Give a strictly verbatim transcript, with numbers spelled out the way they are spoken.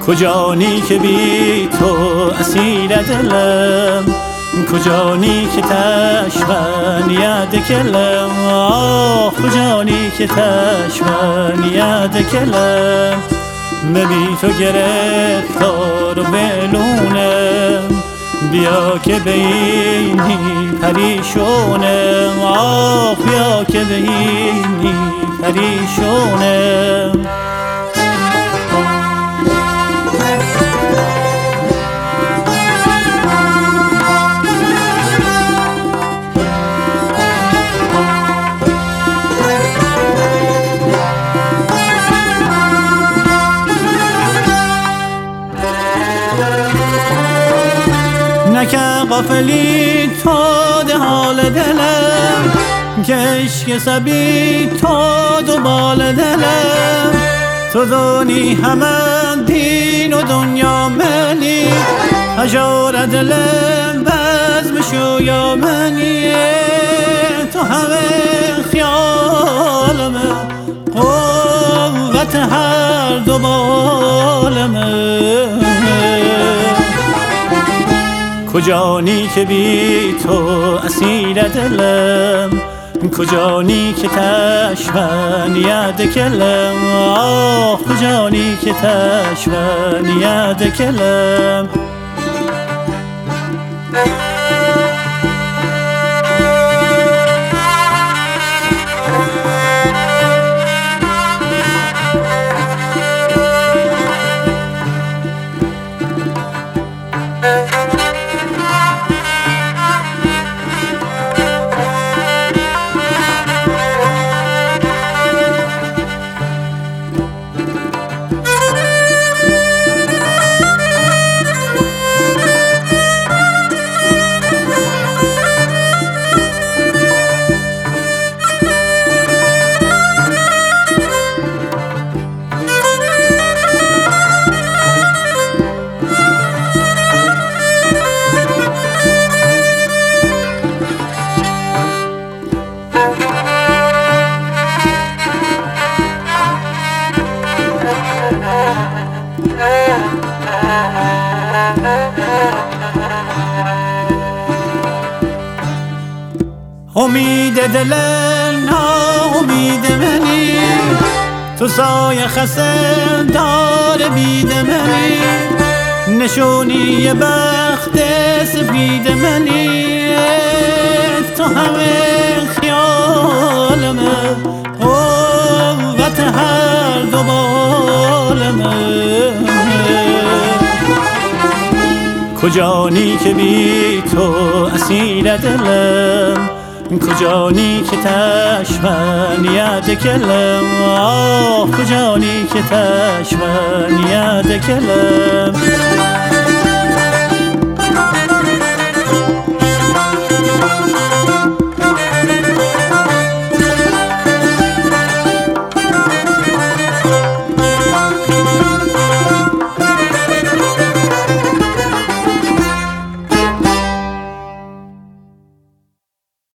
کجانی که بی تو اسیر دلم، کجانی که تشمن ید کلم، آه کجانی که تشمن ید کلم. ببی تو گرفتار و بلونم، بیا که بینی پریشونم، آه بیا که بینی پریشونم. نکه غافلی تو ده حال دلم، کشک سبی تو دو بال دلم. تو دونی همه دین و دنیا منی، هجار دلم بزم شویا منی. تو همه خیالمه، قوت هر دو بالمه. کجانی که بی تو اسیر دلم، کجانی که تشمن ید کلم، آه کجانی که تشمن ید کلم. امید دل نا امید منی، تو سایه خسم دار بید منی. نشونی بخت سفید منی، تو همه خیالمه، قوت هر دو بالمه. کجانی که بی تو اسیر دلم، کجانی که تشمن ید کلم، آه کجانی که تشمن ید کلم.